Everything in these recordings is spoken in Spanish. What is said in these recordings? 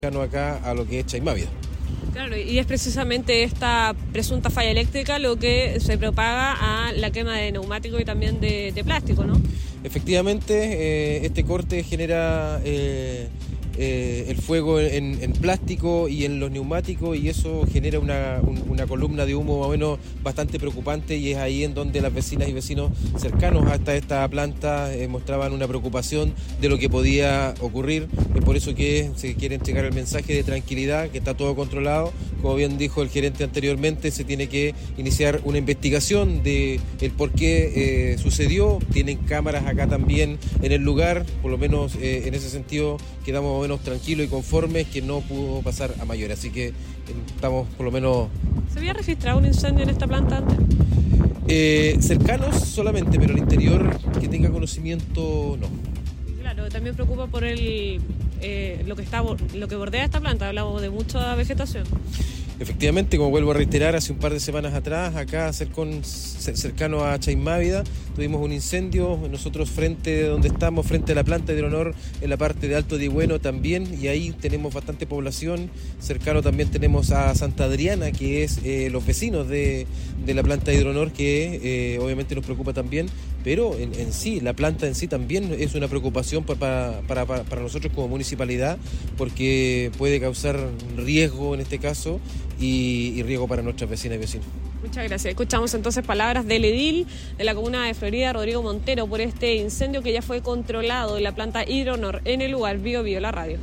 acá a lo que es Chaimávida. Claro, y es precisamente esta presunta falla eléctrica lo que se propaga a la quema de neumáticos y también de plástico, ¿no? Efectivamente, este corte genera el fuego en plástico y en los neumáticos, y eso genera una columna de humo más o menos bastante preocupante, y es ahí en donde las vecinas y vecinos cercanos hasta esta planta mostraban una preocupación de lo que podía ocurrir. Es por eso que se quiere entregar el mensaje de tranquilidad, que está todo controlado. Como bien dijo el gerente anteriormente, se tiene que iniciar una investigación de el por qué sucedió. Tienen cámaras acá también en el lugar, por lo menos en ese sentido quedamos más o menos tranquilos y conformes que no pudo pasar a mayor, así que estamos por lo menos... ¿Se había registrado un incendio en esta planta antes? Cercanos solamente, pero al interior que tenga conocimiento no. Claro, también preocupa por lo que bordea esta planta, hablamos de mucha vegetación. Efectivamente, como vuelvo a reiterar, hace un par de semanas atrás, acá cercano a Chaimávida, tuvimos un incendio, nosotros frente donde estamos, frente a la planta de Hidronor, en la parte de Alto de Bueno también, y ahí tenemos bastante población. Cercano también tenemos a Santa Adriana, que es los vecinos de la planta de Hidronor, que obviamente nos preocupa también, pero en sí, la planta en sí también es una preocupación para nosotros como municipalidad, porque puede causar riesgo en este caso, y riesgo para nuestras vecinas y vecinos. Muchas gracias. Escuchamos entonces palabras del edil de la comuna de Florida, Rodrigo Montero, por este incendio que ya fue controlado en la planta Hidronor en el lugar. Bio la radio.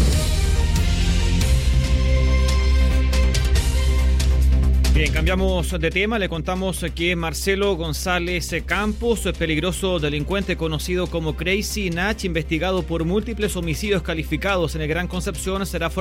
Bien, cambiamos de tema. Le contamos que Marcelo González Campos, peligroso delincuente conocido como Crazy Nach, investigado por múltiples homicidios calificados en el Gran Concepción, será